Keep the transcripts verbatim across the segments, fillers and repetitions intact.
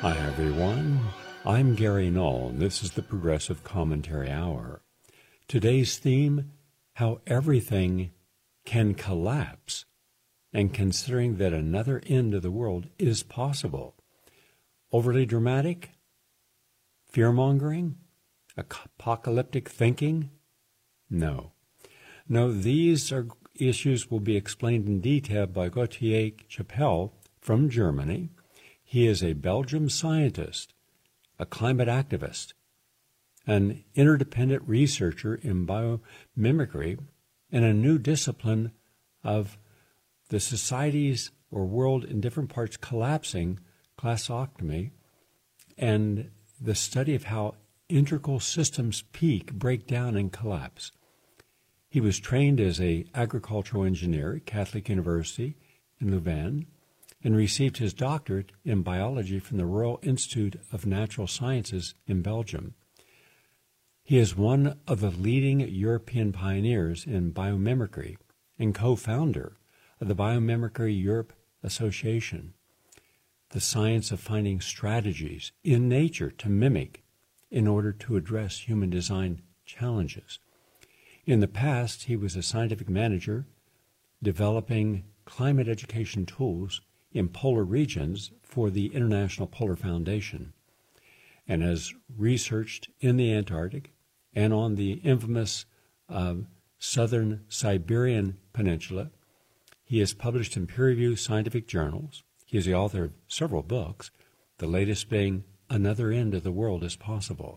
Hi, everyone. I'm Gary Null, and this is the Progressive Commentary Hour. Today's theme, how everything can collapse, and considering that another end of the world is possible. Overly dramatic? Fear-mongering? Apocalyptic thinking? No. No, these are issues will be explained in detail by Gautier Chapelle from Germany. He is a Belgian scientist, a climate activist, an interdependent researcher in biomimicry, and a new discipline of the societies or world in different parts collapsing, classoctomy, and the study of how integral systems peak, break down, and collapse. He was trained as an agricultural engineer at Catholic University in Louvain and received his doctorate in biology from the Royal Institute of Natural Sciences in Belgium. He is one of the leading European pioneers in biomimicry and co-founder of the Biomimicry Europe Association, the science of finding strategies in nature to mimic in order to address human design challenges. In the past, he was a scientific manager developing climate education tools in polar regions for the International Polar Foundation, and has researched in the Antarctic and on the infamous uh, southern Siberian Peninsula. He is published in peer-reviewed scientific journals. He is the author of several books, the latest being Another End of the World is Possible.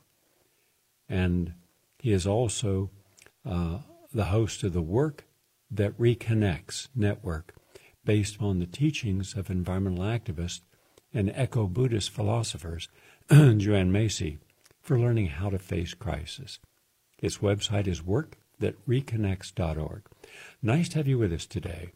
And he is also uh, the host of the Work That Reconnects network, based on the teachings of environmental activists and eco-Buddhist philosophers, Joanne Macy, for learning how to face crisis. Its website is work that reconnects dot org. Nice to have you with us today.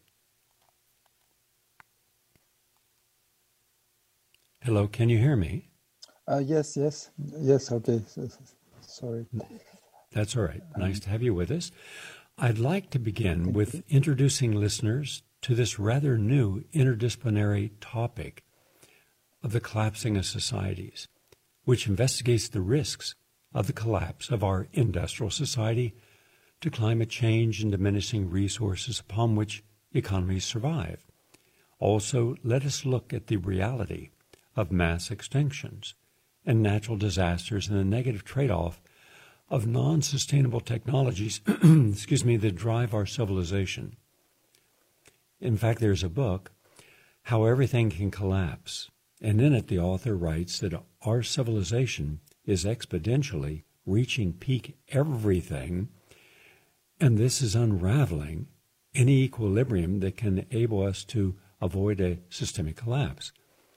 Hello, can you hear me? Uh, yes, yes, yes, okay, sorry. That's all right. Nice to have you with us. I'd like to begin with introducing listeners to this rather new interdisciplinary topic of the collapsing of societies, which investigates the risks of the collapse of our industrial society to climate change and diminishing resources upon which economies survive. Also, let us look at the reality of mass extinctions and natural disasters and the negative trade-off of non-sustainable technologies, excuse me, that drive our civilization. In fact, there's a book, How Everything Can Collapse, and in it the author writes that our civilization is exponentially reaching peak everything, and this is unraveling any equilibrium that can enable us to avoid a systemic collapse.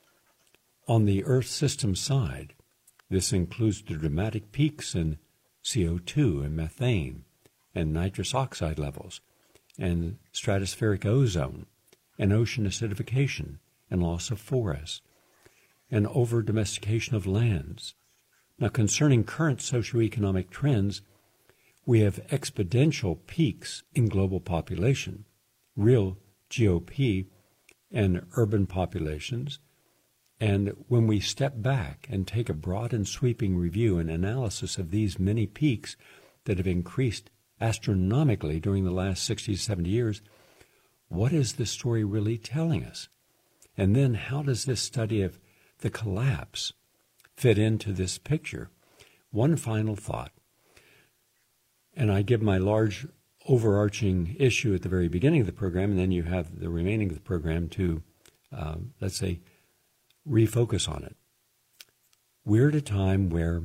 On the Earth system side, this includes the dramatic peaks in C O two and methane and nitrous oxide levels, and stratospheric ozone, and ocean acidification, and loss of forests, and over-domestication of lands. Now, concerning current socioeconomic trends, we have exponential peaks in global population, real G O P, and urban populations. And when we step back and take a broad and sweeping review and analysis of these many peaks that have increased astronomically during the last sixty to seventy years, what is the story really telling us? And then how does this study of the collapse fit into this picture? One final thought, and I give my large overarching issue at the very beginning of the program, and then you have the remaining of the program to, uh, let's say, refocus on it. We're at a time where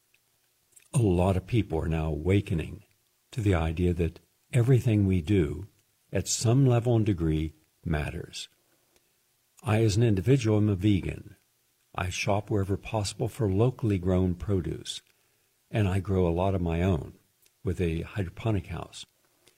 a lot of people are now awakening to the idea that everything we do at some level and degree matters. I, as an individual, am a vegan. I shop wherever possible for locally grown produce, and I grow a lot of my own with a hydroponic house.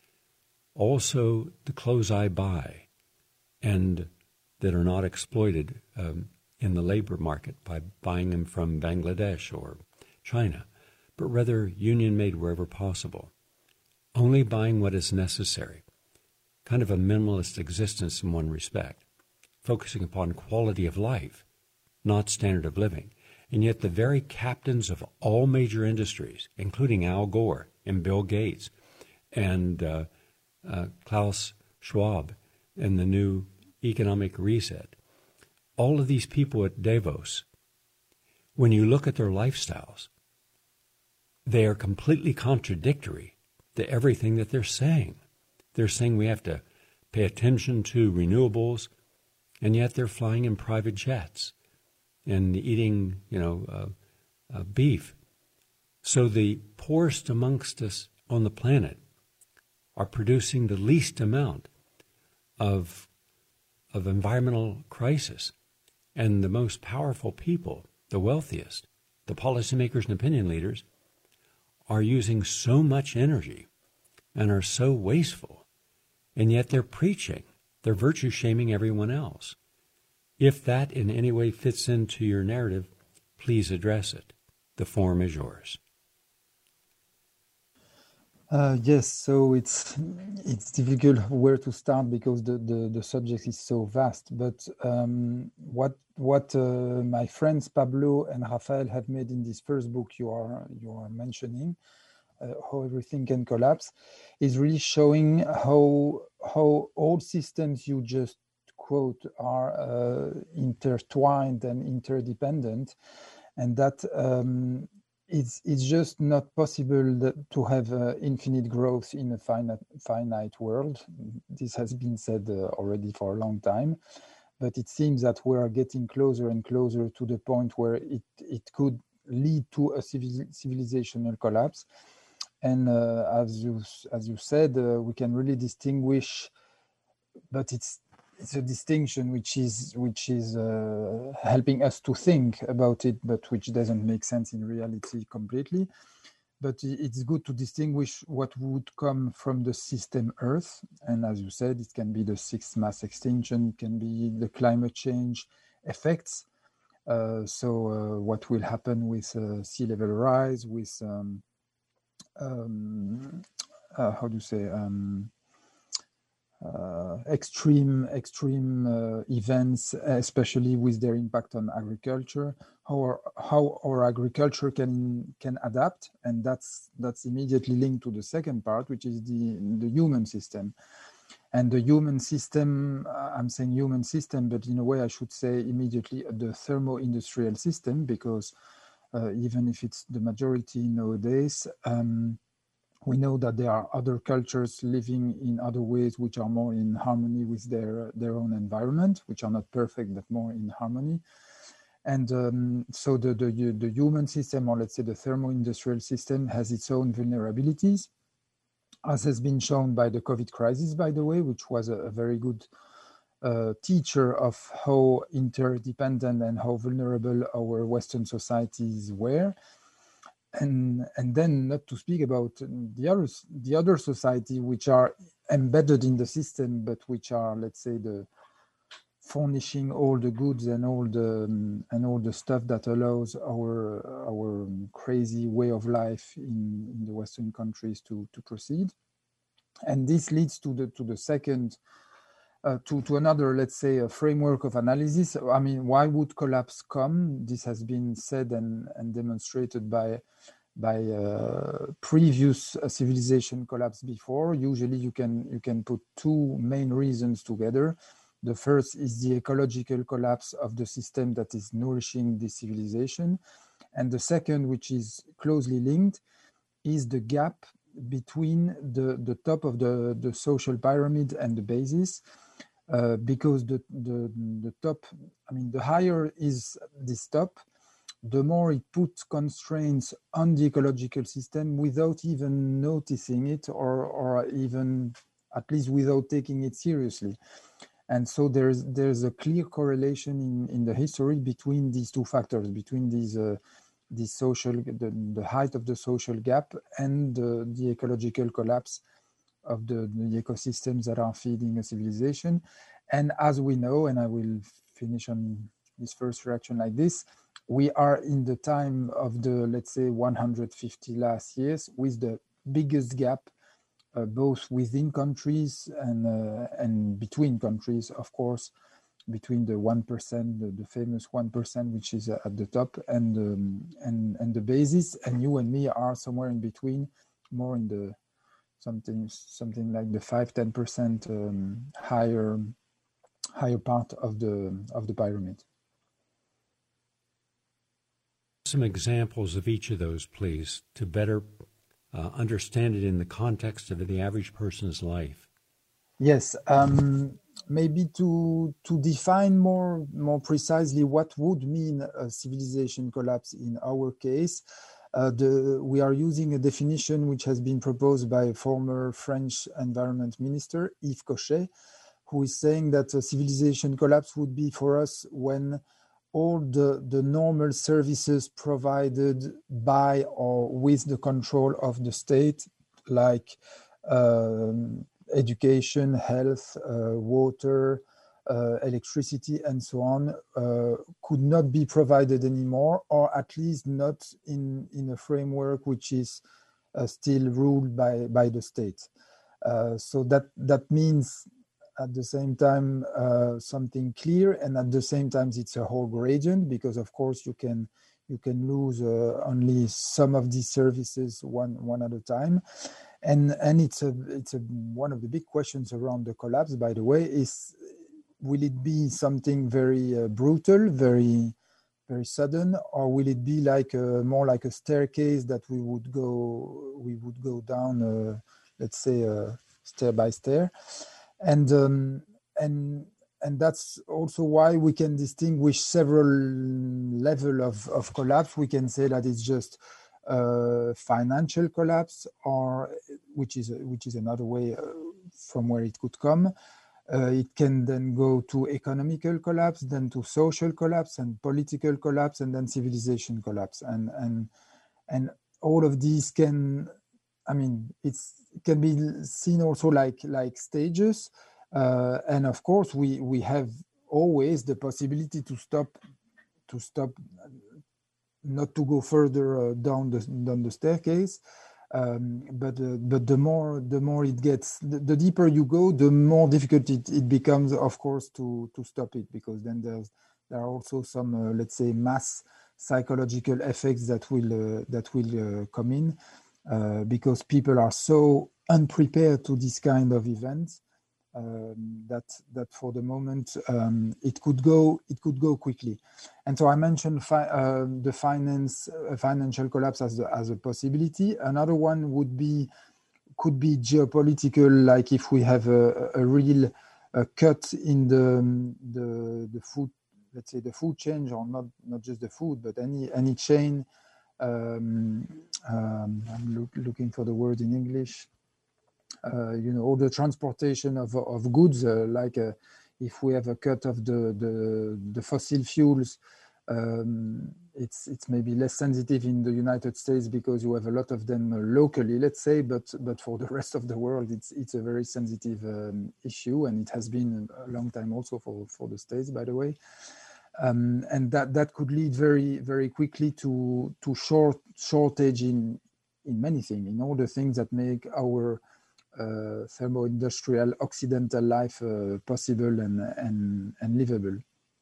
Also, the clothes I buy and that are not exploited um, in the labor market by buying them from Bangladesh or China, but rather union-made wherever possible. Only buying what is necessary. Kind of a minimalist existence in one respect, focusing upon quality of life, not standard of living. And yet the very captains of all major industries, including Al Gore and Bill Gates and uh, uh, Klaus Schwab and the new economic reset, all of these people at Davos, when you look at their lifestyles, they are completely contradictory to everything that they're saying. They're saying we have to pay attention to renewables, and yet they're flying in private jets and eating, you know, uh, uh, beef. So the poorest amongst us on the planet are producing the least amount of of environmental crisis, and the most powerful people, the wealthiest, the policymakers and opinion leaders, are using so much energy and are so wasteful, and yet they're preaching, they're virtue shaming everyone else. If that in any way fits into your narrative, please address it. The forum is yours. Uh, yes, so it's it's difficult where to start because the, the, the subject is so vast. But um, what what uh, my friends Pablo and Rafael have made in this first book you are you are mentioning, uh, how everything can collapse, is really showing how how all systems you just quote are uh, intertwined and interdependent, and that. Um, It's, it's just not possible that, to have uh, infinite growth in a finite, finite world. This has been said uh, already for a long time, but it seems that we are getting closer and closer to the point where it, it could lead to a civil, civilizational collapse. And uh, as you as you said, uh, we can really distinguish, but it's it's a distinction which is which is uh, helping us to think about it, but which doesn't make sense in reality completely. But it's good to distinguish what would come from the system Earth, and as you said, it can be the sixth mass extinction, it can be the climate change effects. Uh, so uh, what will happen with uh, sea level rise, with um, um, uh, how do you say? Um, Uh, extreme extreme uh, events, especially with their impact on agriculture, how our, how our agriculture can can adapt, and that's that's immediately linked to the second part, which is the the human system. And the human system, uh, I'm saying human system, but in a way I should say immediately the thermo-industrial system, because uh, even if it's the majority nowadays, um, we know that there are other cultures living in other ways which are more in harmony with their their own environment, which are not perfect, but more in harmony. And um, so the, the, the human system, or let's say the thermo-industrial system, has its own vulnerabilities, as has been shown by the COVID crisis, by the way, which was a, a very good uh, teacher of how interdependent and how vulnerable our Western societies were. And, and then not to speak about the other, the other society which are embedded in the system, but which are, let's say, the furnishing all the goods and all the um, and all the stuff that allows our our crazy way of life in, in the Western countries to, to proceed. And this leads to the to the second uh, to to another, let's say, a framework of analysis. I mean, why would collapse come? This has been said and, and demonstrated by by uh, previous uh, civilization collapse before. Usually you can you can put two main reasons together. The first is the ecological collapse of the system that is nourishing the civilization. And the second, which is closely linked, is the gap between the, the top of the, the social pyramid and the basis. Uh, because the, the, the top, I mean, the higher is this top, the more it puts constraints on the ecological system without even noticing it, or, or even at least without taking it seriously. And so there's there's a clear correlation in, in the history between these two factors, between these uh, the social the, the height of the social gap and uh, the ecological collapse of the, the ecosystems that are feeding a civilization. And as we know, and I will finish on this first reaction like this, we are in the time of the, let's say, one hundred fifty last years with the biggest gap, uh, both within countries and uh, and between countries, of course, between the one percent, the, the famous one percent, which is at the top, and um, and and the basis. And you and me are somewhere in between, more in the something something like the five ten percent um, higher higher part of the of the pyramid. Some examples of each of those, please, to better uh, understand it in the context of the average person's life. Yes, um, maybe to to define more more precisely what would mean a civilization collapse in our case, uh, the, we are using a definition which has been proposed by a former French environment minister, Yves Cochet, who is saying that a civilization collapse would be for us when all the, the normal services provided by or with the control of the state, like um, education, health, uh, water, uh, electricity, and so on, uh, could not be provided anymore, or at least not in, in a framework which is uh, still ruled by, by the state. Uh, so that, that means at the same time uh, something clear, and at the same time it's a whole gradient, because of course you can you can lose uh, only some of these services one one at a time, and and it's a it's a one of the big questions around the collapse, by the way, is will it be something very uh, brutal, very very sudden, or will it be like a, more like a staircase that we would go we would go down, uh, let's say uh, stair by stair. And um, and and that's also why we can distinguish several levels of, of collapse. We can say that it's just uh, financial collapse, or which is which is another way uh, from where it could come. Uh, it can then go to economical collapse, then to social collapse, and political collapse, and then civilization collapse. And and and all of these can, I mean, it's it can be seen also like like stages, uh, and of course we we have always the possibility to stop to stop, not to go further uh, down the down the staircase. Um, but uh, but the more the more it gets, the, the deeper you go, the more difficult it, it becomes, of course, to to stop it, because then there's there are also some uh, let's say mass psychological effects that will uh, that will uh, come in. Uh, because people are so unprepared to this kind of events um, that that for the moment um, it could go it could go quickly. And so I mentioned fi uh, the finance uh, financial collapse as the, as a possibility. Another one would be could be geopolitical, like if we have a, a real a cut in the the the food, let's say the food chain, or not not just the food, but any any chain. Um, um, I'm look, looking for the word in English. Uh, you know, all the transportation of of goods, uh, like uh, if we have a cut of the the, the fossil fuels, um, it's it's maybe less sensitive in the United States because you have a lot of them uh, locally, let's say. But but for the rest of the world, it's it's a very sensitive um, issue, and it has been a long time also for for the States, by the way. Um, and that, that could lead very, very quickly to, to short shortage in, in many things, in all the things that make our uh, thermo-industrial Occidental life uh, possible and, and, and livable.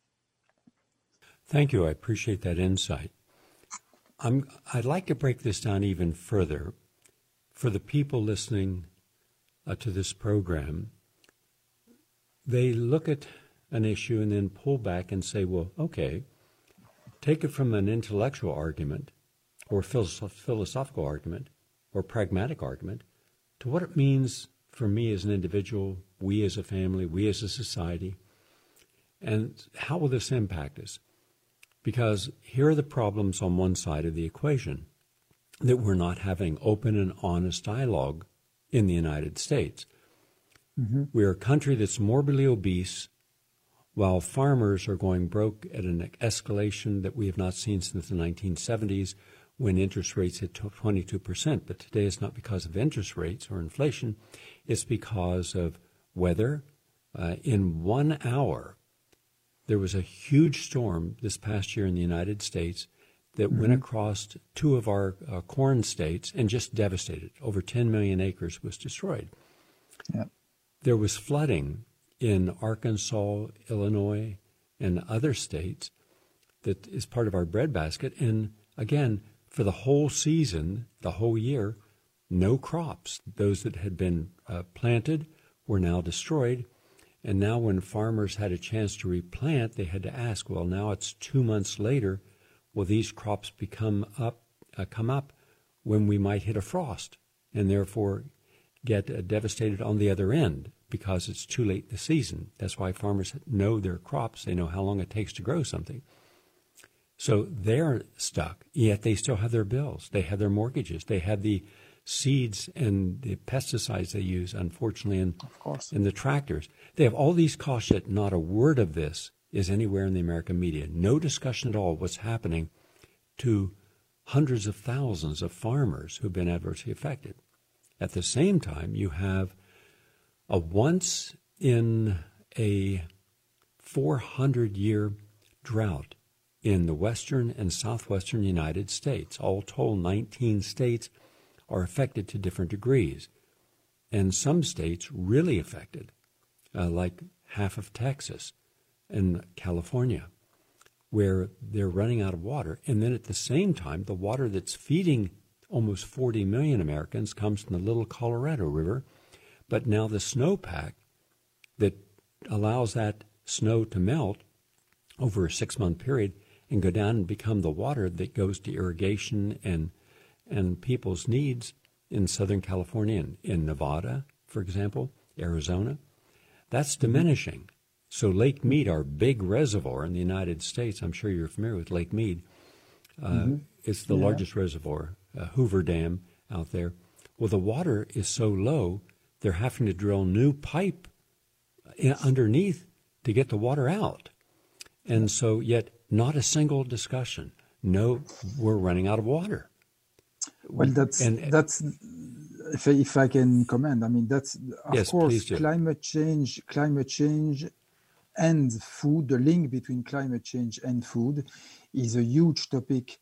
Thank you. I appreciate that insight. I'm, I'd like to break this down even further for the people listening uh, to this program. They look at an issue and then pull back and say, well, okay, take it from an intellectual argument or philosoph philosophical argument or pragmatic argument to what it means for me as an individual, we as a family, we as a society, and how will this impact us? Because here are the problems on one side of the equation, that we're not having open and honest dialogue in the United States. Mm-hmm. We're a country that's morbidly obese, while farmers are going broke at an escalation that we have not seen since the nineteen seventies, when interest rates hit twenty-two percent. But today it's not because of interest rates or inflation. It's because of weather. Uh, in one hour, there was a huge storm this past year in the United States that mm-hmm. went across two of our uh, corn states and just devastated. Over ten million acres was destroyed. Yeah. There was flooding in Arkansas, Illinois, and other states that is part of our breadbasket. And again, for the whole season, the whole year, no crops. Those that had been uh, planted were now destroyed. And now when farmers had a chance to replant, they had to ask, well, now it's two months later, will these crops become up, uh, come up when we might hit a frost and therefore get uh, devastated on the other end because it's too late in the season? That's why farmers know their crops. They know how long it takes to grow something. So they're stuck, yet they still have their bills. They have their mortgages. They have the seeds and the pesticides they use, unfortunately, and, of course, and the tractors. They have all these costs, yet not a word of this is anywhere in the American media. No discussion at all what's happening to hundreds of thousands of farmers who've been adversely affected. At the same time, you have a once in a four hundred year drought in the western and southwestern United States. All told, nineteen states are affected to different degrees, and some states really affected, uh, like half of Texas and California, where they're running out of water. And then at the same time, the water that's feeding almost forty million Americans comes from the Little Colorado River, but now the snowpack that allows that snow to melt over a six-month period and go down and become the water that goes to irrigation and and people's needs in Southern California and in Nevada, for example, Arizona, that's diminishing. So Lake Mead, our big reservoir in the United States, I'm sure you're familiar with Lake Mead. Uh, mm-hmm. It's the yeah. largest reservoir, uh, Hoover Dam out there. Well, the water is so low, they're having to drill new pipe in, underneath to get the water out. And so yet not a single discussion. No, we're running out of water. Well, that's and, that's if I, if I can comment. I mean, that's of yes, course climate change. Climate change and food. The link between climate change and food is a huge topic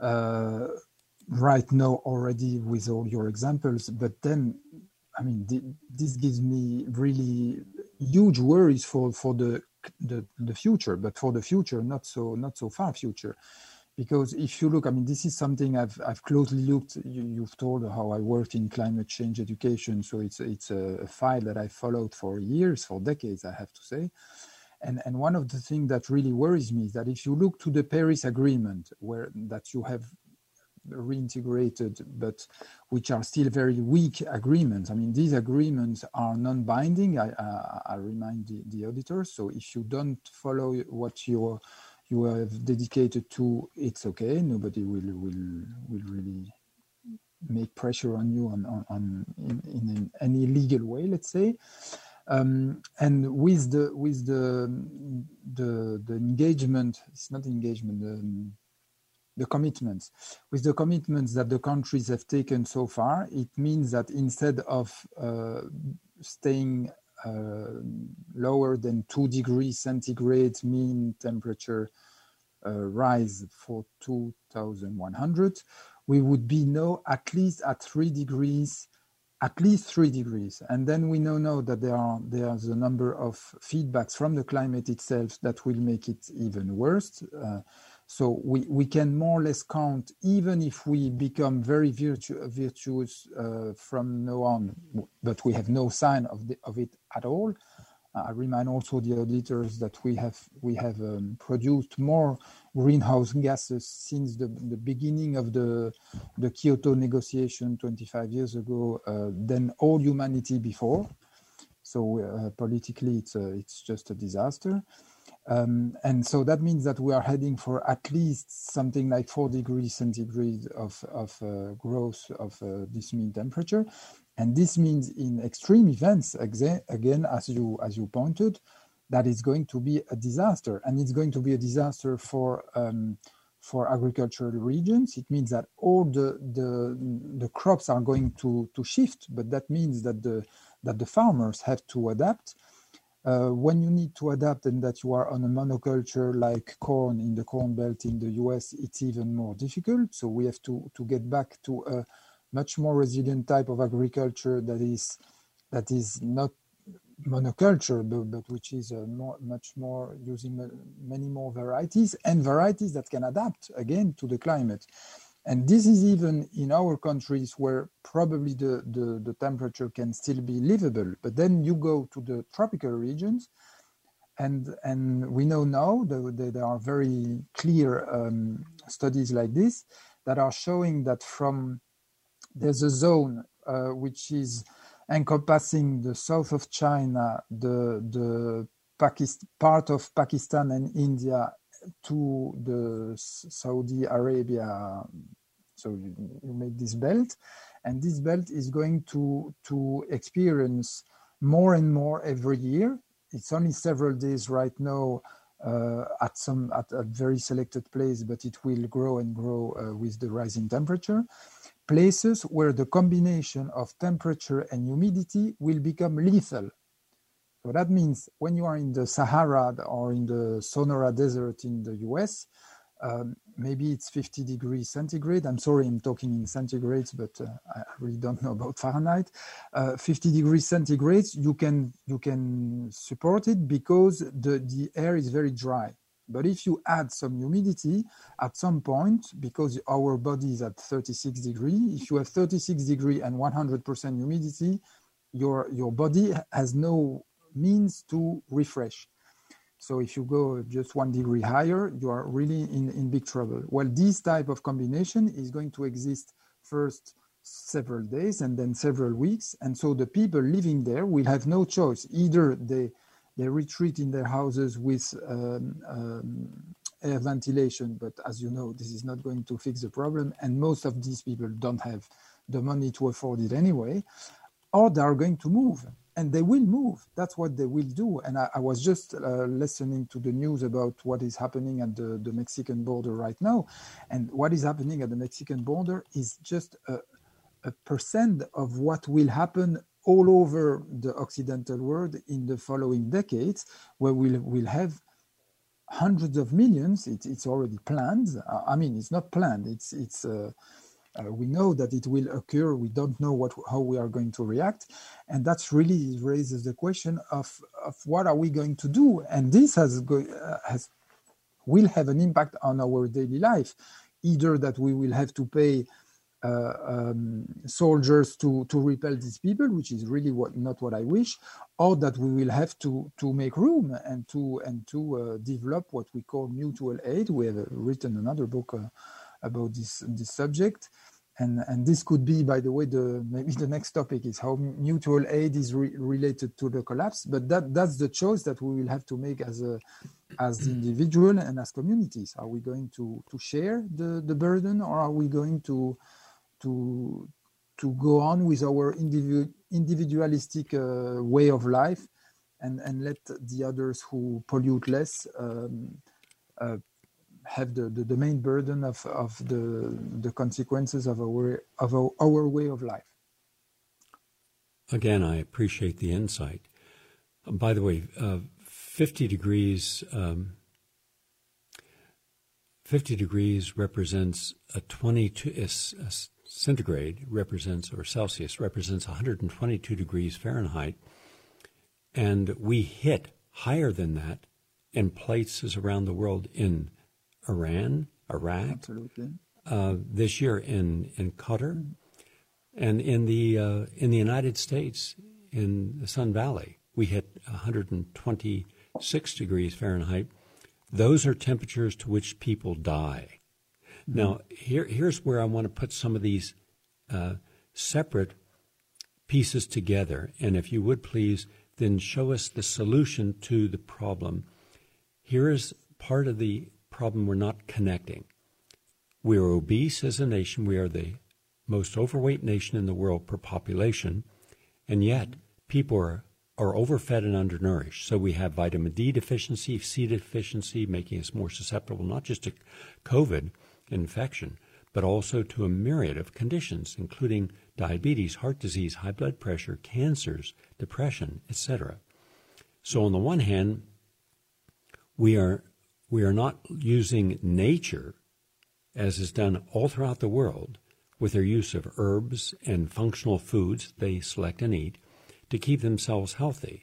uh, right now already with all your examples. But then, I mean, th- this gives me really huge worries for for the, the the future. But for the future, not so not so far future. Because if you look, I mean, this is something I've I've closely looked. You, you've told how I worked in climate change education, so it's it's a, a file that I followed for years, for decades, I have to say. And and one of the things that really worries me is that if you look to the Paris Agreement, where that you have reintegrated, but which are still very weak agreements. I mean, these agreements are non-binding. I I, I remind the, the auditors. So if you don't follow what you're you have dedicated to, it's okay. Nobody will will will really make pressure on you on on, on in, in any legal way, let's say. Um, and with the with the the the engagement, it's not engagement, the, the commitments. With the commitments that the countries have taken so far, it means that instead of uh, staying Uh, lower than two degrees centigrade mean temperature uh, rise for two thousand one hundred, we would be now at least at three degrees, at least three degrees. And then we know now that there are there's a number of feedbacks from the climate itself that will make it even worse. Uh, So we, we can more or less count, even if we become very virtu- virtuous uh, from now on, but we have no sign of the, of it at all. Uh, I remind also the auditors that we have we have um, produced more greenhouse gases since the, the beginning of the the Kyoto negotiation twenty-five years ago uh, than all humanity before. So uh, politically, it's a, it's just a disaster. Um, and so that means that we are heading for at least something like four degrees centigrade of, of uh, growth of uh, this mean temperature. And this means in extreme events, exa- again, as you as you pointed, that is going to be a disaster. And it's going to be a disaster for um, for agricultural regions. It means that all the, the, the crops are going to, to shift, but that means that the, that the farmers have to adapt. Uh, when you need to adapt and that you are on a monoculture like corn in the Corn Belt in the U S, it's even more difficult. So we have to, to get back to a much more resilient type of agriculture that is that is not monoculture, but, but which is uh, more, much more using many more varieties and varieties that can adapt again to the climate. And this is even in our countries where probably the, the, the temperature can still be livable. But then you go to the tropical regions, and, and we know now that there are very clear um, studies like this that are showing that from, there's a zone uh, which is encompassing the south of China, the, the Pakistan, part of Pakistan and India, to the Saudi Arabia. So you, you make this belt, and this belt is going to, to experience more and more every year. It's only several days right now uh, at some at a very selected place, but it will grow and grow uh, with the rising temperature. Places where the combination of temperature and humidity will become lethal. So that means when you are in the Sahara or in the Sonora Desert in the U S, um, maybe it's fifty degrees centigrade. I'm sorry, I'm talking in centigrades, but uh, I really don't know about Fahrenheit. Uh, fifty degrees centigrade, you can you can support it because the, the air is very dry. But if you add some humidity at some point, because our body is at thirty-six degrees, if you have thirty-six degrees and one hundred percent humidity, your, your body has no means to refresh. So if you go just one degree higher, you are really in, in big trouble. Well, this type of combination is going to exist first several days and then several weeks. And so the people living there will have no choice. Either they, they retreat in their houses with um, um, air ventilation, but as you know, this is not going to fix the problem. And most of these people don't have the money to afford it anyway, or they are going to move. And they will move. That's what they will do. And I, I was just uh, listening to the news about what is happening at the, the Mexican border right now. And what is happening at the Mexican border is just a, a percent of what will happen all over the Occidental world in the following decades, where we'll, we'll have hundreds of millions. It, it's already planned. I mean, it's not planned. It's, it's uh, Uh, we know that it will occur. We don't know what, how we are going to react. And that's really raises the question of, of what are we going to do? And this has, go, uh, has will have an impact on our daily life, either that we will have to pay uh, um, soldiers to, to repel these people, which is really what, not what I wish, or that we will have to, to make room and to, and to uh, develop what we call mutual aid. We have uh, written another book uh, about this this subject, and and this could be, by the way, the maybe the next topic is how mutual aid is re related to the collapse. But that that's the choice that we will have to make as a as the individual and as communities. Are we going to to share the the burden, or are we going to to to go on with our individual individualistic uh, way of life, and and let the others who pollute less um, uh, have the, the, the main burden of, of the, the consequences of our, of our, our way of life. Again, I appreciate the insight. Um, by the way, uh, fifty degrees, um, fifty degrees represents a twenty-two, a, a centigrade represents, or Celsius represents one hundred twenty-two degrees Fahrenheit. And we hit higher than that in places around the world, in Iran, Iraq, absolutely, uh, this year in, in Qatar, mm. and in the uh, in the United States, in the Sun Valley, we hit one hundred twenty-six degrees Fahrenheit. Those are temperatures to which people die. Mm. Now, here here's where I want to put some of these uh, separate pieces together, and if you would please, then show us the solution to the problem. Here is part of the problem we're not connecting. We are obese as a nation. We are the most overweight nation in the world per population, and yet people are, are overfed and undernourished. So we have vitamin D deficiency, C deficiency, making us more susceptible not just to COVID infection, but also to a myriad of conditions, including diabetes, heart disease, high blood pressure, cancers, depression, et cetera. So on the one hand, we are we are not using nature, as is done all throughout the world, with their use of herbs and functional foods they select and eat, to keep themselves healthy.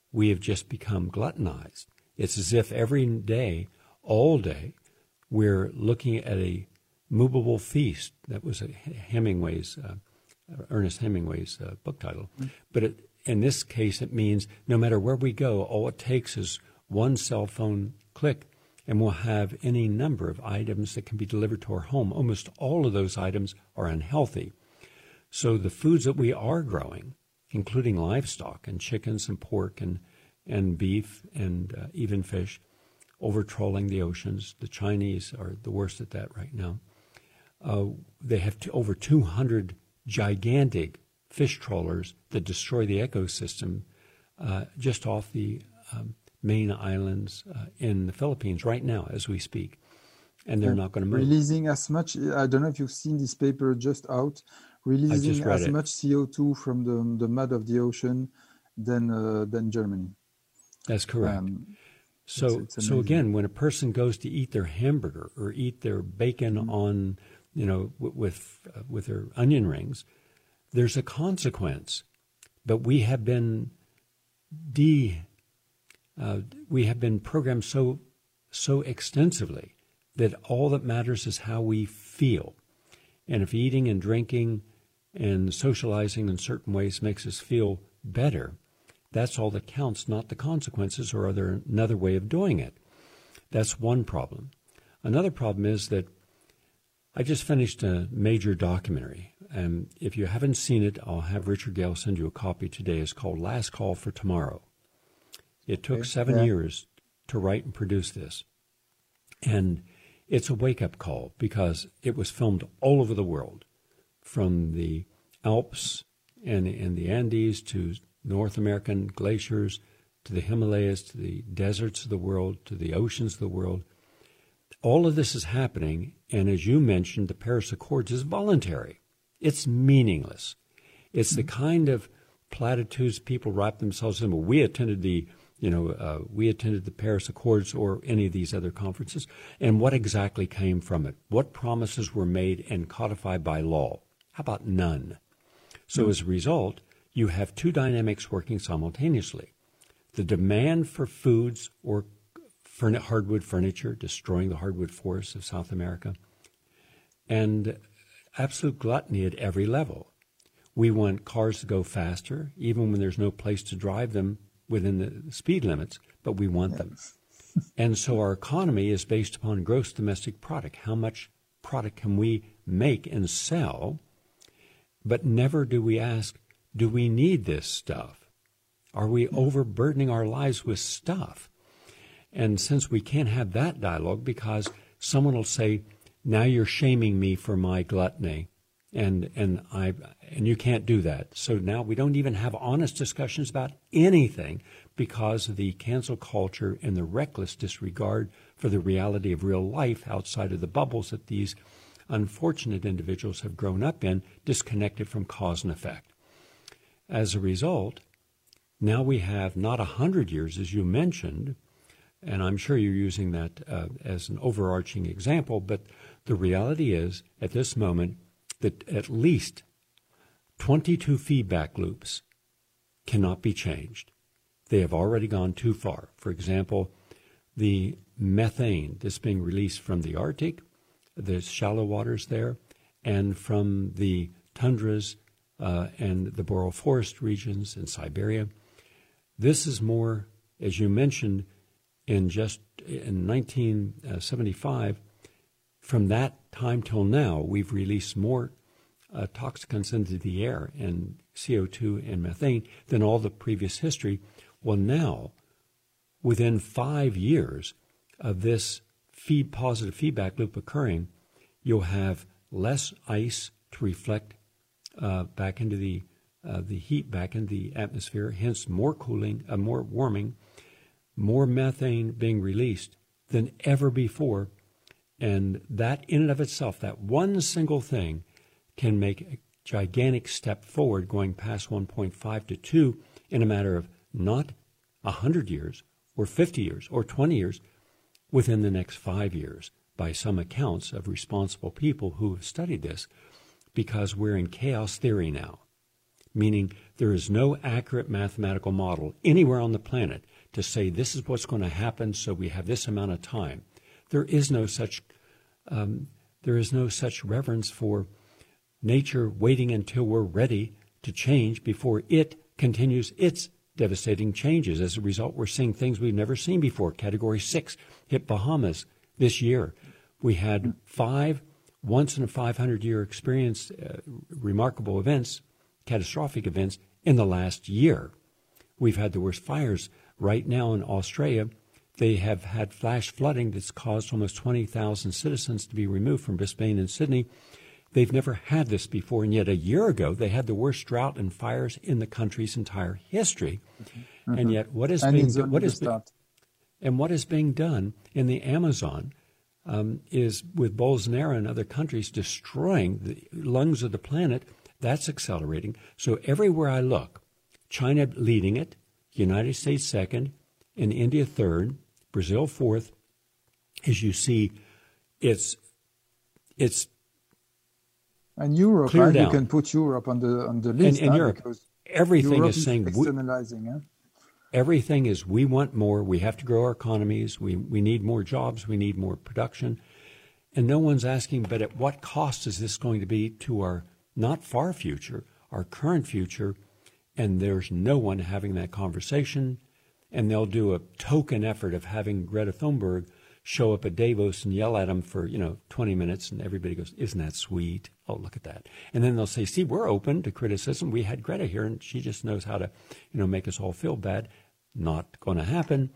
we have just become gluttonized. It's as if every day, all day, we're looking at a movable feast. That was a Hemingway's, uh, Ernest Hemingway's uh, book title. Mm-hmm. But it, in this case, it means no matter where we go, all it takes is one cell phone click, and we'll have any number of items that can be delivered to our home. Almost all of those items are unhealthy. So the foods that we are growing, including livestock and chickens and pork and, and beef and uh, even fish, over-trawling the oceans. The Chinese are the worst at that right now. Uh, they have to, over two hundred gigantic fish trawlers that destroy the ecosystem uh, just off the um, main islands uh, in the Philippines right now as we speak. And they're not going to move. Releasing as much, I don't know if you've seen this paper just out, releasing as it. much C O two from the, the mud of the ocean than, uh, than Germany. That's correct. Um, so, it's, it's so again, when a person goes to eat their hamburger or eat their bacon mm-hmm. on, you know, w- with uh, with their onion rings, there's a consequence. But we have been de, uh, we have been programmed so so extensively that all that matters is how we feel. And if eating and drinking and socializing in certain ways makes us feel better, that's all that counts, not the consequences, or are there another way of doing it? That's one problem. Another problem is that I just finished a major documentary, and if you haven't seen it, I'll have Richard Gale send you a copy today. It's called Last Call for Tomorrow. It took okay. seven yeah. years to write and produce this, and it's a wake-up call because it was filmed all over the world, from the Alps and, and the Andes to North American glaciers, to the Himalayas, to the deserts of the world, to the oceans of the world. All of this is happening, and as you mentioned, the Paris Accords is voluntary. It's meaningless. It's mm-hmm. the kind of platitudes people wrap themselves in. Well, we attended the, you know, uh, we attended the Paris Accords or any of these other conferences, and what exactly came from it? What promises were made and codified by law? How about none? So mm-hmm. as a result, you have two dynamics working simultaneously. The demand for foods or furni- hardwood furniture, destroying the hardwood forests of South America, and absolute gluttony at every level. We want cars to go faster, even when there's no place to drive them within the speed limits, but we want yeah. them. And so our economy is based upon gross domestic product. How much product can we make and sell? But never do we ask, do we need this stuff? Are we overburdening our lives with stuff? And since we can't have that dialogue because someone will say, now you're shaming me for my gluttony, and and I and you can't do that. So now we don't even have honest discussions about anything because of the cancel culture and the reckless disregard for the reality of real life outside of the bubbles that these unfortunate individuals have grown up in, disconnected from cause and effect. As a result, now we have not a hundred years, as you mentioned, and I'm sure you're using that uh, as an overarching example, but the reality is, at this moment, that at least twenty-two feedback loops cannot be changed. They have already gone too far. For example, the methane that's being released from the Arctic, the shallow waters there, and from the tundras uh, and the boreal forest regions in Siberia. This is more, as you mentioned, in just in nineteen seventy-five, from that time till now, we've released more uh, toxicants into the air and C O two and methane than all the previous history. Well, now, within five years of this feed positive feedback loop occurring, you'll have less ice to reflect uh, back into the uh, the heat back into the atmosphere, hence more cooling, uh, more warming, more methane being released than ever before. And that in and of itself, that one single thing can make a gigantic step forward going past one point five to two in a matter of not one hundred years or fifty years or twenty years, within the next five years, by some accounts of responsible people who have studied this, because we're in chaos theory now. meaning there is no accurate mathematical model anywhere on the planet to say this is what's going to happen, so we have this amount of time. There is no such um, there is no such reverence for nature waiting until we're ready to change before it continues its devastating changes. As a result, we're seeing things we've never seen before. Category six hit Bahamas this year. We had five once in a five hundred year experience, uh, remarkable events, catastrophic events in the last year. We've had the worst fires right now in Australia. They have had flash flooding that's caused almost twenty thousand citizens to be removed from Brisbane and Sydney. They've never had this before, and yet a year ago they had the worst drought and fires in the country's entire history. Mm-hmm. And yet, what is and being what is be, and what is being done in the Amazon um, is with Bolsonaro and other countries destroying the lungs of the planet. That's accelerating. So everywhere I look, China leading it, United States second, and India third, Brazil fourth. As you see, it's it's. And Europe, right? You can put Europe on the on the list. And, and Europe, everything Europe is saying externalizing. We, yeah? Everything is we want more. We have to grow our economies. We we need more jobs. We need more production. And no one's asking, but at what cost is this going to be to our not far future, our current future? And there's no one having that conversation. And they'll do a token effort of having Greta Thunberg show up at Davos and yell at them for, you know, twenty minutes, and everybody goes, isn't that sweet? Oh, look at that. And then they'll say, see, we're open to criticism. We had Greta here, and she just knows how to, you know, make us all feel bad. Not going to happen.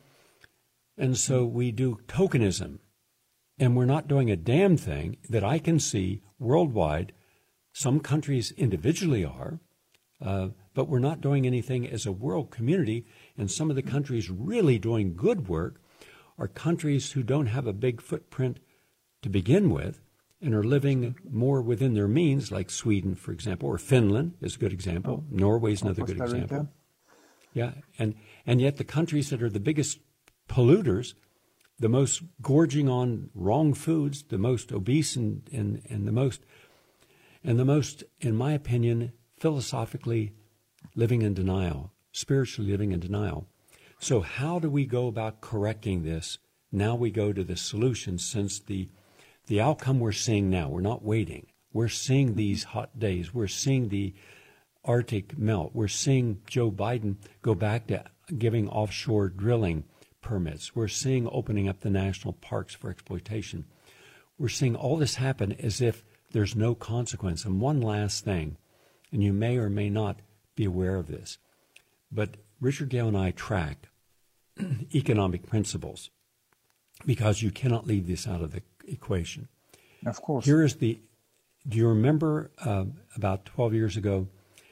And so we do tokenism, and we're not doing a damn thing that I can see worldwide. Some countries individually are, uh, but we're not doing anything as a world community. And some of the countries really doing good work are countries who don't have a big footprint to begin with and are living more within their means, like Sweden, for example, or Finland is a good example. Oh, Norway's another good example. Yeah, and, and yet the countries that are the biggest polluters, the most gorging on wrong foods, the most obese and, and, and the most, and the most, in my opinion, philosophically living in denial, spiritually living in denial. So how do we go about correcting this? Now we go to the solution, since the the outcome we're seeing now, we're not waiting. We're seeing these hot days. We're seeing the Arctic melt. We're seeing Joe Biden go back to giving offshore drilling permits. We're seeing opening up the national parks for exploitation. We're seeing all this happen as if there's no consequence. And one last thing, and you may or may not be aware of this, but Richard Gale and I track economic principles because you cannot leave this out of the equation. Of course. Here is the, do you remember uh, about twelve years ago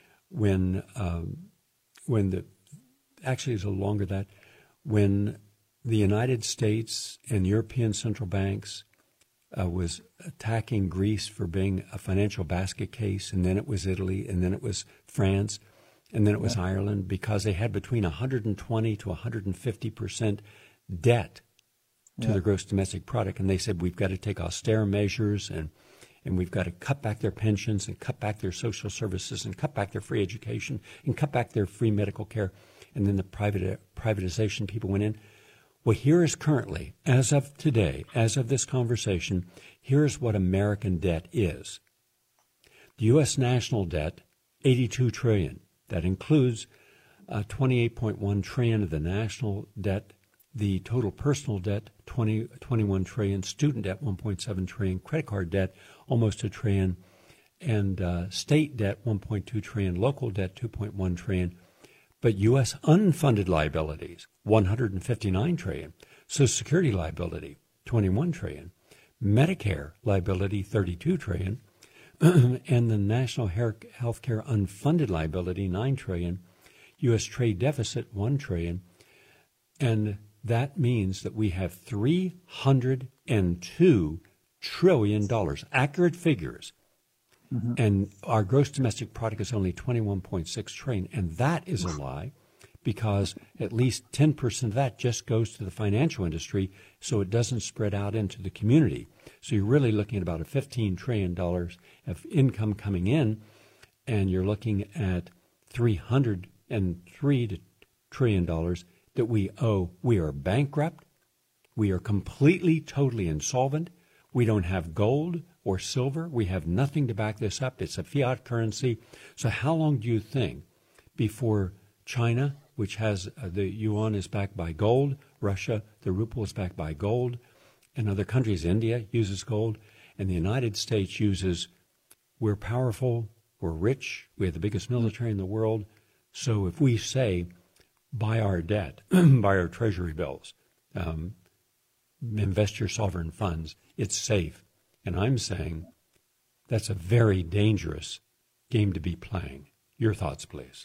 when, um, when the, actually it's a little longer than that, when the United States and European central banks uh, was attacking Greece for being a financial basket case, and then it was Italy, and then it was France, and then it was yeah. Ireland, because they had between one hundred twenty to one hundred fifty percent debt to yeah. the gross domestic product. And they said, we've got to take austere measures, and, and we've got to cut back their pensions and cut back their social services and cut back their free education and cut back their free medical care. And then the private privatization people went in. Well, here is currently, as of today, as of this conversation, here's what American debt is. The U S national debt, eighty-two trillion dollars. That includes uh, twenty-eight point one trillion dollars of the national debt, the total personal debt, twenty, twenty-one trillion dollars, student debt, one point seven trillion dollars, credit card debt, almost a trillion, and uh, state debt, one point two trillion dollars, local debt, two point one trillion dollars. But U S unfunded liabilities, one hundred fifty-nine trillion dollars. Social Security liability, twenty-one trillion dollars. Medicare liability, thirty-two trillion dollars. And the national health care unfunded liability, nine trillion dollars. U S trade deficit, one trillion dollars. And that means that we have three hundred two trillion dollars, accurate figures. Mm-hmm. And our gross domestic product is only twenty-one point six trillion dollars. And that is a lie, because at least ten percent of that just goes to the financial industry, so it doesn't spread out into the community. So you're really looking at about a fifteen trillion dollars of income coming in, and you're looking at three hundred three trillion dollars that we owe. We are bankrupt. We are completely, totally insolvent. We don't have gold or silver. We have nothing to back this up. It's a fiat currency. So how long do you think before China, which has uh, the yuan is backed by gold, Russia, the ruble is backed by gold, and other countries, India uses gold, and the United States uses, we're powerful, we're rich, we have the biggest military in the world. So if we say, buy our debt, buy our treasury bills, um, invest your sovereign funds, it's safe. And I'm saying that's a very dangerous game to be playing. Your thoughts, please.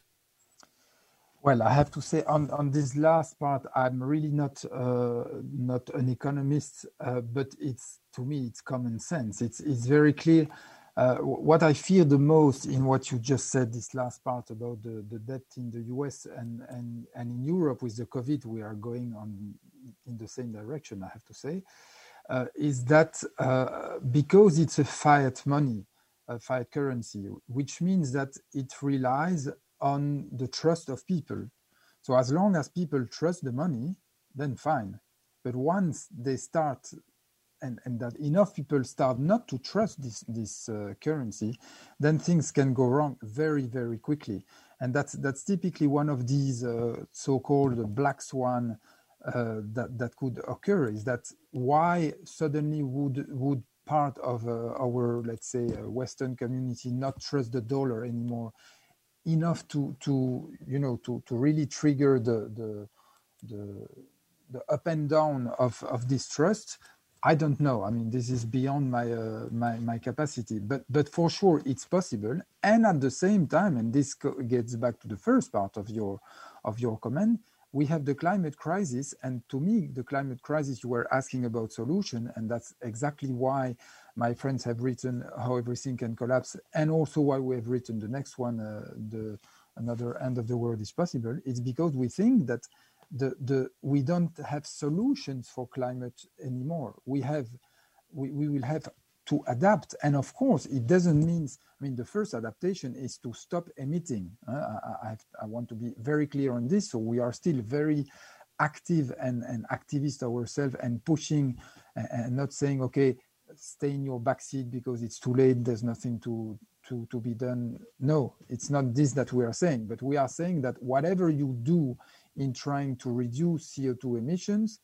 Well, I have to say on, on this last part, I'm really not uh, not an economist, uh, but it's to me it's common sense. It's it's very clear. Uh, what I fear the most in what you just said, this last part about the, the debt in the U S and, and, and in Europe with the COVID, we are going on in the same direction, I have to say, uh, is that uh, because it's a fiat money, a fiat currency, which means that it relies on the trust of people. So as long as people trust the money, then fine. But once they start And, and that enough people start not to trust this this uh, currency, then things can go wrong very, very quickly. And that's that's typically one of these uh, so-called black swan uh, that that could occur. Is that why suddenly would would part of uh, our, let's say, uh, Western community not trust the dollar anymore enough to to you know to to really trigger the the the, the up and down of of this trust? I don't know. I mean, this is beyond my, uh, my my capacity, but but for sure it's possible. And at the same time, and this gets back to the first part of your of your comment, we have the climate crisis. And to me, the climate crisis, you were asking about solution, and that's exactly why my friends have written How Everything Can Collapse, and also why we have written the next one, uh, the Another End of the World is Possible. It's because we think that The, the, we don't have solutions for climate anymore. We have, we, we will have to adapt. And of course, it doesn't mean, I mean, the first adaptation is to stop emitting. Uh, I, I, I want to be very clear on this. So we are still very active and, and activist ourselves and pushing and, and not saying, okay, stay in your backseat because it's too late. There's nothing to, to, to be done. No, it's not this that we are saying, but we are saying that whatever you do in trying to reduce C O two emissions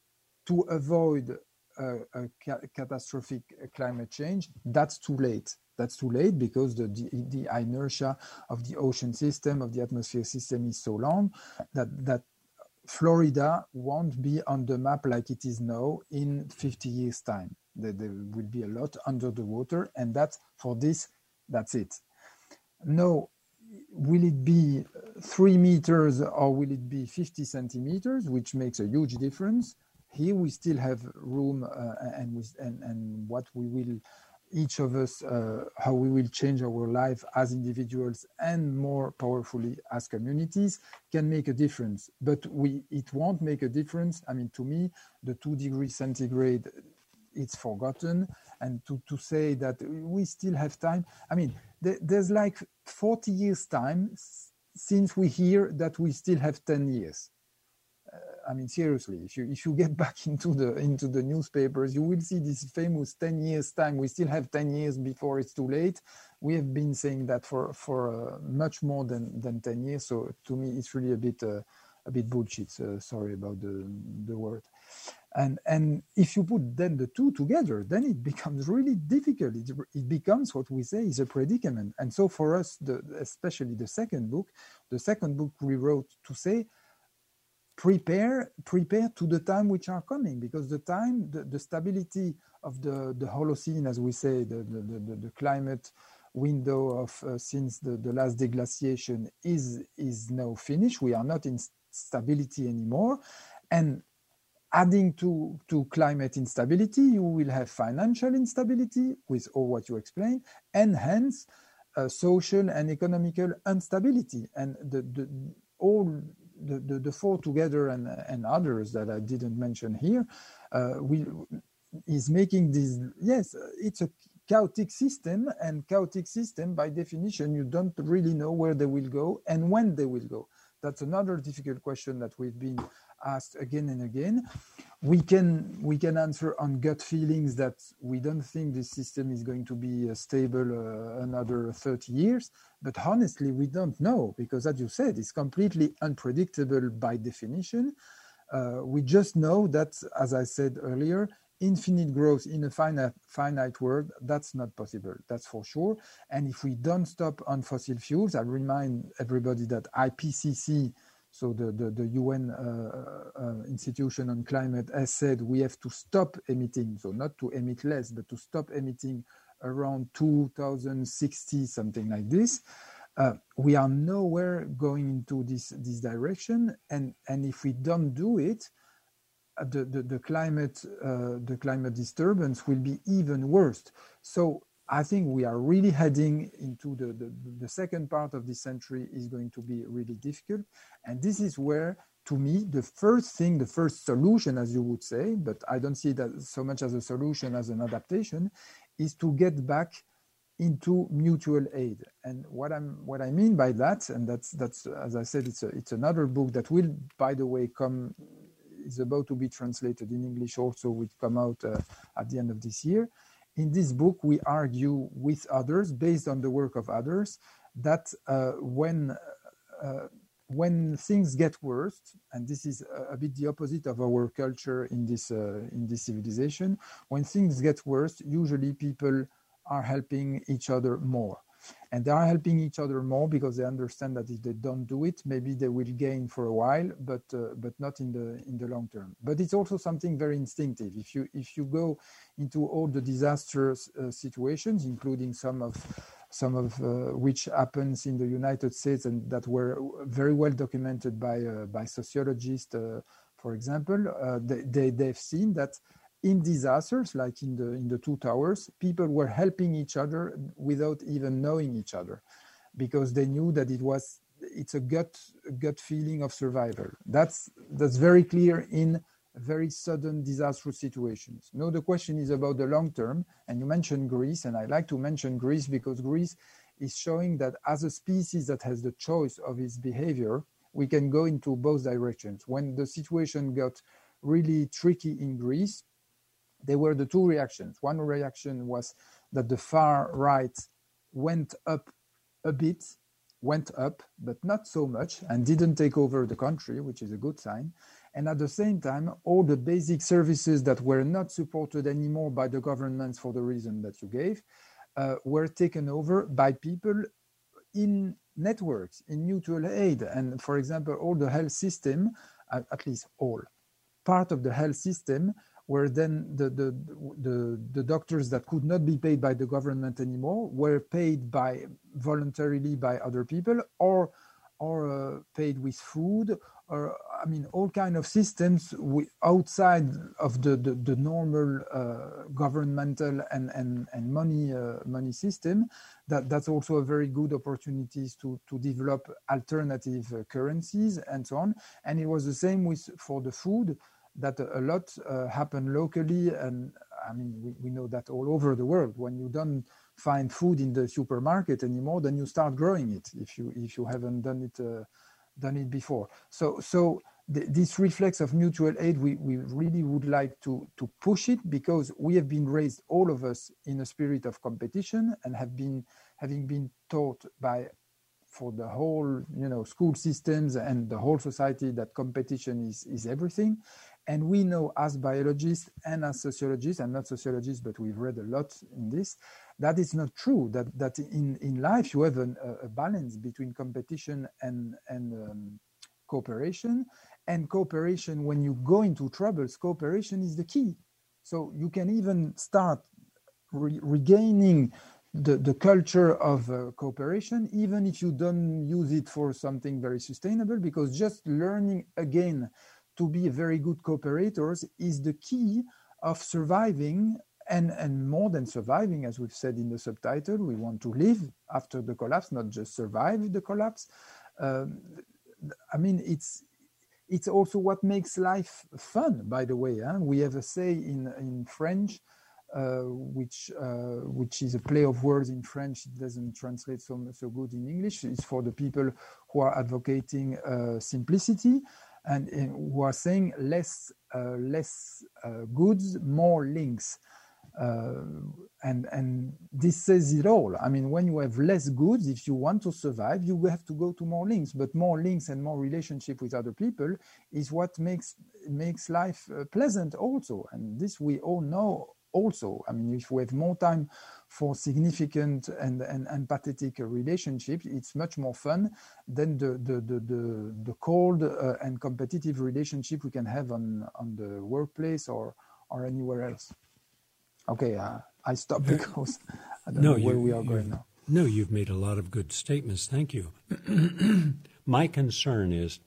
to avoid uh, a ca catastrophic climate change, that's too late. That's too late because the, the, the inertia of the ocean system, of the atmosphere system is so long that, that Florida won't be on the map like it is now in fifty years' time. There, there will be a lot under the water, and that's for this, that's it. No. Will it be three meters or will it be fifty centimeters, which makes a huge difference? Here we still have room uh, and, with, and, and what we will, each of us, uh, how we will change our life as individuals and more powerfully as communities can make a difference. But we, it won't make a difference. I mean, to me, the two degrees centigrade, it's forgotten. And to, to say that we still have time, I mean, th there's like forty years time since we hear that we still have ten years. Uh, I mean, seriously, if you if you get back into the into the newspapers, you will see this famous ten years time. We still have ten years before it's too late. We have been saying that for for uh, much more than than ten years. So to me, it's really a bit uh, a bit bullshit. Uh, sorry about the the word. And, and if you put then the two together, then it becomes really difficult. It, it becomes what we say is a predicament. And so for us, the, especially the second book, the second book we wrote to say, prepare, prepare to the time which are coming, because the time, the, the stability of the, the Holocene, as we say, the, the, the, the climate window of uh, since the, the last deglaciation is, is now finished. We are not in stability anymore. And adding to, to climate instability, you will have financial instability with all what you explained, and hence uh, social and economical instability. And the, the, all the, the, the four together and, and others that I didn't mention here uh, will, is making this, yes, it's a chaotic system, and chaotic system, by definition, you don't really know where they will go and when they will go. That's another difficult question that we've been asked again and again. We can we can answer on gut feelings that we don't think this system is going to be uh, stable uh, another thirty years, but honestly, we don't know, because as you said, it's completely unpredictable by definition. Uh, we just know that, as I said earlier, infinite growth in a finite, finite world, that's not possible, that's for sure. And if we don't stop on fossil fuels, I remind everybody that I P C C, so the, the, the U N uh, uh, institution on climate, has said we have to stop emitting, so not to emit less, but to stop emitting around two thousand sixty, something like this. Uh, we are nowhere going into this, this direction. And, and if we don't do it, The, the, the climate uh, the climate disturbance will be even worse. So I think we are really heading into the, the, the second part of this century is going to be really difficult. And this is where, to me, the first thing, the first solution, as you would say, but I don't see that so much as a solution as an adaptation, is to get back into mutual aid. And what I'm what I mean by that, and that's that's as I said, it's a, it's another book that will, by the way, come is about to be translated in English also, will come out uh, at the end of this year. In this book, we argue with others, based on the work of others, that uh, when uh, when things get worse, and this is a, a bit the opposite of our culture in this uh, in this civilization, when things get worse, usually people are helping each other more. And they are helping each other more because they understand that if they don't do it, maybe they will gain for a while, but uh, but not in the in the long term. But it's also something very instinctive. If you if you go into all the disastrous uh, situations, including some of some of uh, which happens in the United States and that were very well documented by uh, by sociologists, uh, for example, uh, they, they they've seen that in disasters, like in the in the two towers, people were helping each other without even knowing each other, because they knew that it was it's a gut a gut feeling of survival. That's that's very clear in very sudden disastrous situations. Now the question is about the long term, and you mentioned Greece, and I like to mention Greece because Greece is showing that as a species that has the choice of its behavior, we can go into both directions. When the situation got really tricky in Greece, there were the two reactions. One reaction was that the far right went up a bit, went up, but not so much, and didn't take over the country, which is a good sign. And at the same time, all the basic services that were not supported anymore by the governments for the reason that you gave, uh, were taken over by people in networks, in mutual aid. And for example, all the health system, uh, at least all, part of the health system where then the, the, the, the doctors that could not be paid by the government anymore were paid by voluntarily by other people, or or uh, paid with food, or I mean all kind of systems we, outside of the, the, the normal uh, governmental and, and, and money uh, money system. That, that's also a very good opportunities to, to develop alternative uh, currencies and so on. And it was the same with for the food, that a lot uh, happen locally, and I mean we, we know that all over the world. When you don't find food in the supermarket anymore, then you start growing it if you if you haven't done it uh, done it before. So so th this reflex of mutual aid, we, we really would like to to push it, because we have been raised, all of us, in a spirit of competition, and have been having been taught by for the whole you know school systems and the whole society that competition is is everything. And we know, as biologists and as sociologists, I'm not sociologists, but we've read a lot in this, that it's not true, that, that in, in life you have an, a, a balance between competition and, and um, cooperation. And cooperation, when you go into troubles, cooperation is the key. So you can even start re regaining the, the culture of uh, cooperation, even if you don't use it for something very sustainable, because just learning again to be very good cooperators is the key of surviving, and, and more than surviving, as we've said in the subtitle, we want to live after the collapse, not just survive the collapse. Um, I mean, it's it's also what makes life fun, by the way. Huh? We have a say in, in French, uh, which uh, which is a play of words in French. It doesn't translate so so good in English. It's for the people who are advocating uh, simplicity and, and who are saying less uh, less uh, goods, more links. Uh, and and this says it all. I mean, when you have less goods, if you want to survive, you have to go to more links. But more links and more relationship with other people is what makes makes life uh, pleasant also. And this we all know also. I mean, if we have more time for significant and, and empathetic relationships, it's much more fun than the the the the, the cold uh, and competitive relationship we can have on on the workplace or or anywhere else. Okay, uh, I stop because I don't no, know where you, we are going now. No, you've made a lot of good statements. Thank you. My concern is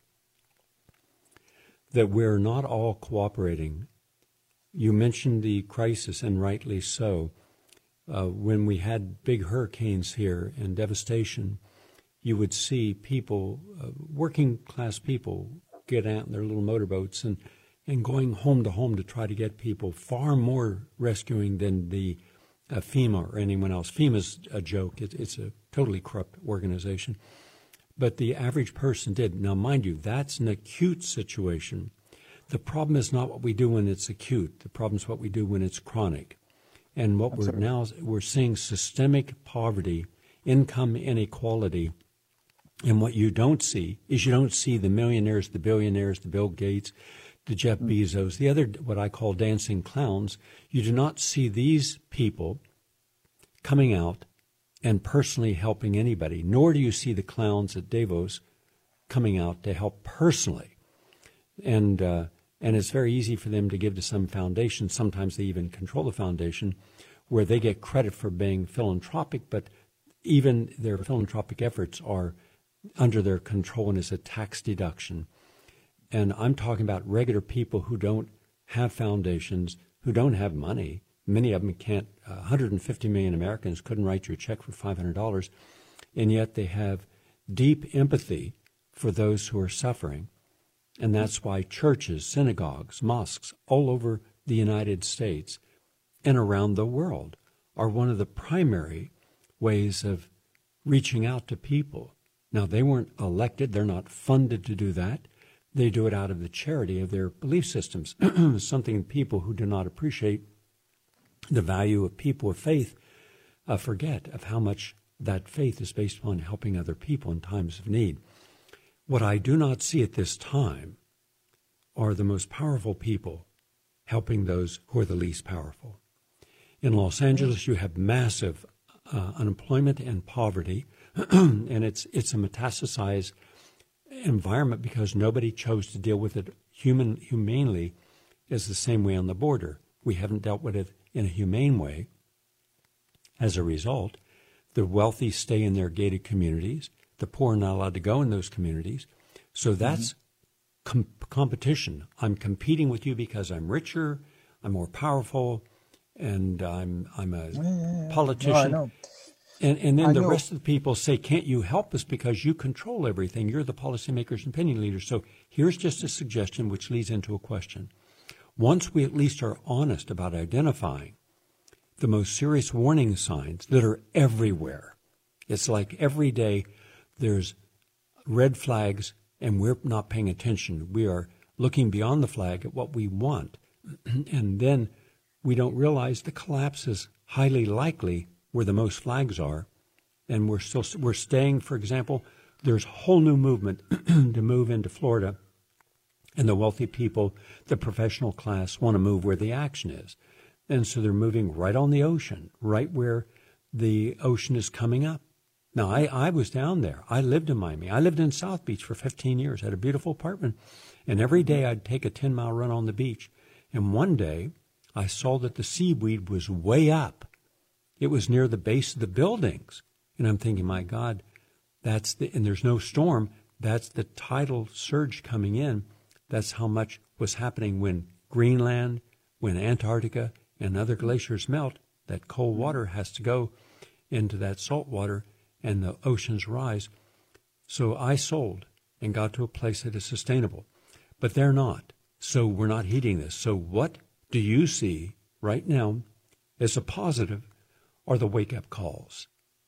that we're not all cooperating. You mentioned the crisis, and rightly so. Uh, when we had big hurricanes here and devastation, you would see people, uh, working class people, get out in their little motorboats and and going home to home to try to get people, far more rescuing than the uh, FEMA or anyone else. FEMA's a joke. It, it's a totally corrupt organization. But the average person did. Now, mind you, that's an acute situation. The problem is not what we do when it's acute. The problem is what we do when it's chronic. And what Absolutely. we're now, we're seeing systemic poverty, income inequality. And what you don't see is you don't see the millionaires, the billionaires, the Bill Gates, the Jeff Bezos, the other, what I call dancing clowns. You do not see these people coming out and personally helping anybody, nor do you see the clowns at Davos coming out to help personally. And uh, and it's very easy for them to give to some foundation. Sometimes they even control the foundation, where they get credit for being philanthropic, but even their philanthropic efforts are under their control and is a tax deduction. And I'm talking about regular people who don't have foundations, who don't have money. Many of them can't. Uh, one hundred fifty million Americans couldn't write you a check for five hundred dollars, and yet they have deep empathy for those who are suffering. And that's why churches, synagogues, mosques all over the United States and around the world are one of the primary ways of reaching out to people. Now, they weren't elected. They're not funded to do that. They do it out of the charity of their belief systems, something people who do not appreciate the value of people of faith uh, forget of how much that faith is based upon helping other people in times of need. What I do not see at this time are the most powerful people helping those who are the least powerful. In Los Angeles, you have massive uh, unemployment and poverty, and it's it's a metastasized environment because nobody chose to deal with it human humanely as the same way on the border. We haven't dealt with it in a humane way. As a result, the wealthy stay in their gated communities. The poor are not allowed to go in those communities. So that's mm-hmm. com- competition. I'm competing with you because I'm richer, I'm more powerful, and I'm I'm a yeah, yeah, yeah. politician. No, I know. And, and then I the know. rest of the people say, can't you help us because you control everything. You're the policymakers and opinion leaders. So here's just a suggestion which leads into a question. Once we at least are honest about identifying the most serious warning signs that are everywhere, it's like every day there's red flags and we're not paying attention. We are looking beyond the flag at what we want. And then we don't realize the collapse is highly likely where the most flags are, and we're still we're staying. For example, there's a whole new movement to move into Florida, and the wealthy people, the professional class, want to move where the action is, and so they're moving right on the ocean, right where the ocean is coming up. Now, I, I was down there. I lived in Miami. I lived in South Beach for fifteen years. Had a beautiful apartment, and every day I'd take a ten-mile run on the beach, and one day I saw that the seaweed was way up. It was near the base of the buildings. And I'm thinking, my God, that's the, and there's no storm. That's the tidal surge coming in. That's how much was happening when Greenland, when Antarctica and other glaciers melt. That cold water has to go into that salt water and the oceans rise. So I sold and got to a place that is sustainable. But they're not. So we're not heeding this. So what do you see right now as a positive or the wake-up calls?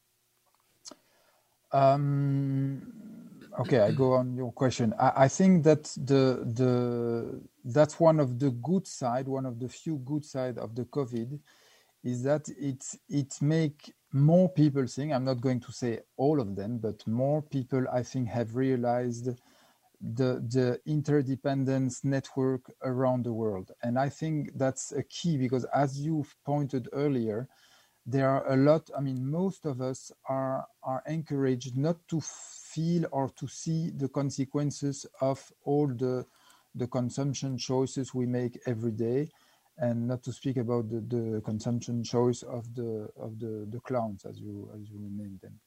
Um, okay, I go on your question. I, I think that the the that's one of the good side, one of the few good side of the COVID, is that it it make more people think. I'm not going to say all of them, but more people, I think, have realized the the interdependence network around the world, and I think that's a key because, as you've pointed earlier, there are a lot, I mean, most of us are, are encouraged not to feel or to see the consequences of all the, the consumption choices we make every day, and not to speak about the, the consumption choice of the of the, the clowns, as you as you named them.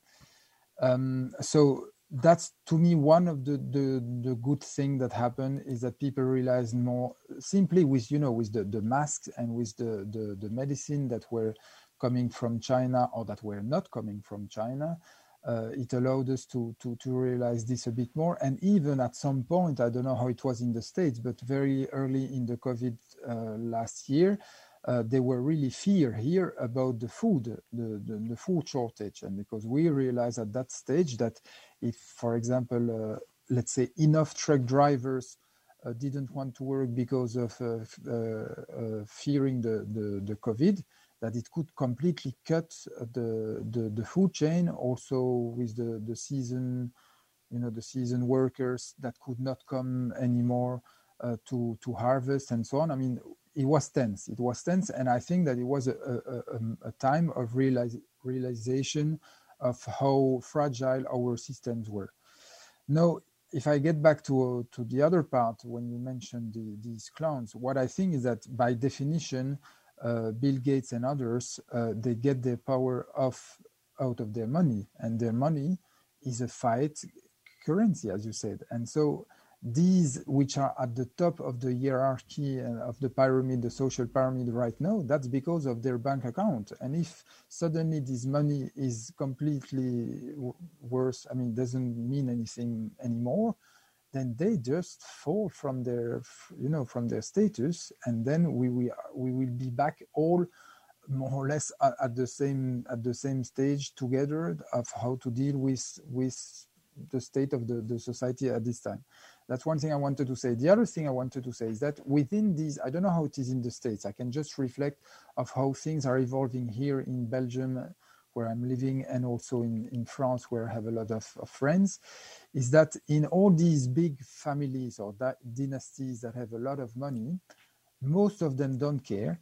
Um, so that's, to me, one of the, the, the good thing that happened is that people realize more simply with, you know, with the, the masks and with the, the, the medicine that were coming from China or that were not coming from China, uh, it allowed us to, to, to realize this a bit more. And even at some point, I don't know how it was in the States, but very early in the COVID uh, last year, uh, there were really fear here about the food, the, the, the food shortage. And because we realized at that stage that if, for example, uh, let's say enough truck drivers uh, didn't want to work because of uh, uh, uh, fearing the, the, the COVID, that it could completely cut the, the, the food chain, also with the, the season, you know, the season workers that could not come anymore uh, to, to harvest and so on. I mean, it was tense. It was tense. And I think that it was a, a, a time of realize, realization of how fragile our systems were. Now, if I get back to, to the other part, when you mentioned the, these clowns, what I think is that by definition, Uh, Bill Gates and others, uh, they get their power off out of their money, and their money is a fiat currency, as you said. And so these, which are at the top of the hierarchy and of the pyramid, the social pyramid right now, that's because of their bank account. And if suddenly this money is completely worse, I mean, doesn't mean anything anymore, then they just fall from their, you know, from their status, and then we we we will be back all more or less at, at the same at the same stage together of how to deal with with the state of the, the society at this time. That's one thing I wanted to say. The other thing I wanted to say is that within these, I don't know how it is in the States. I can just reflect of how things are evolving here in Belgium, where I'm living, and also in, in France, where I have a lot of, of friends, is that in all these big families or that dynasties that have a lot of money, most of them don't care.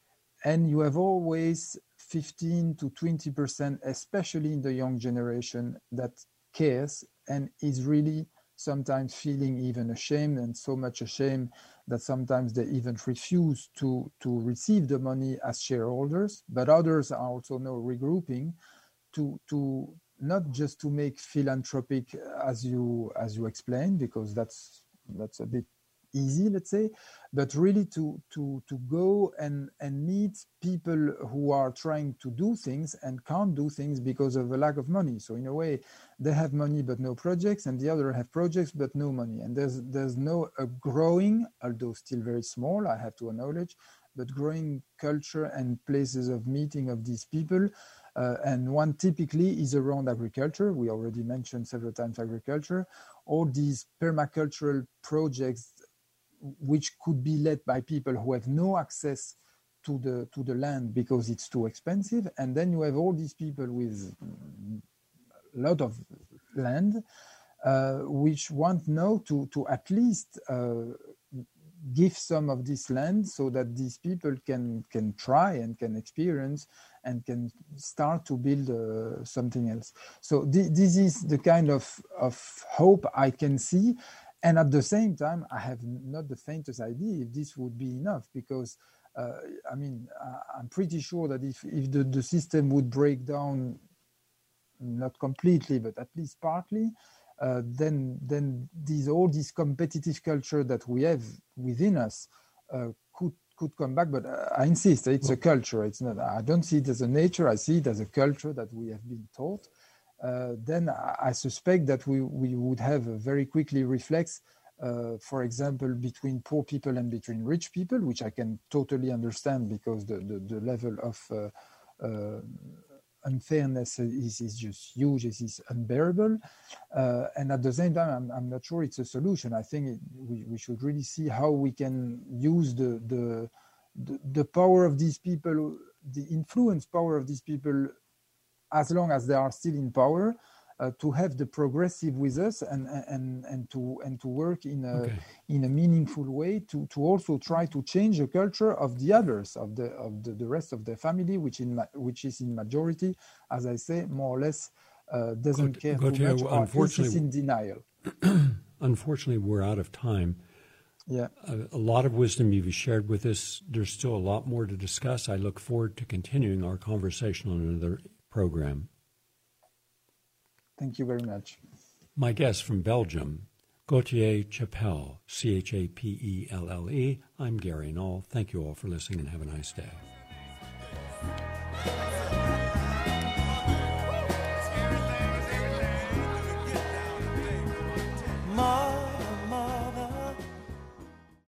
And you have always fifteen to twenty percent, especially in the young generation, that cares and is really sometimes feeling even ashamed, and so much ashamed that sometimes they even refuse to, to receive the money as shareholders. But others are also now regrouping to, to not just to make philanthropic, as you as you explained, because that's that's a bit easy, let's say, but really to to to go and and meet people who are trying to do things and can't do things because of a lack of money. So in a way, they have money but no projects, and the other have projects but no money. And there's there's no a growing, although still very small, I have to acknowledge, but growing culture and places of meeting of these people. Uh, and one typically is around agriculture. We already mentioned several times agriculture. All these permacultural projects, which could be led by people who have no access to the to the land because it's too expensive. And then you have all these people with a lot of land, uh, which want now to, to at least uh, give some of this land so that these people can, can try and can experience and can start to build uh, something else. So th- this is the kind of, of hope I can see. And at the same time, I have not the faintest idea if this would be enough, because, uh, I mean, I'm pretty sure that if, if the, the system would break down, not completely, but at least partly, uh, then then these all this competitive culture that we have within us uh, could could come back. But uh, I insist, it's a culture. It's not. I don't see it as a nature. I see it as a culture that we have been taught. Uh, then I suspect that we, we would have a very quickly reflex uh, for example, between poor people and between rich people, which I can totally understand because the, the, the level of uh, uh, unfairness is, is just huge, it is unbearable. Uh, and at the same time, I'm, I'm not sure it's a solution. I think it, we, we should really see how we can use the, the, the, the power of these people, the influence power of these people, as long as they are still in power, uh, to have the progressive with us and, and, and, to, and to work in a, okay. in a meaningful way to, to also try to change the culture of the others, of the, of the, the rest of the family, which, in, which is in majority, as I say, more or less uh, doesn't care Gauthier, too much, or unfortunately, is in denial. Unfortunately, we're out of time. Yeah, a, a lot of wisdom you've shared with us. There's still a lot more to discuss. I look forward to continuing our conversation on another program. Thank you very much. My guest from Belgium, Gauthier Chappelle, C H A P E L L E. I'm Gary Null. Thank you all for listening and have a nice day.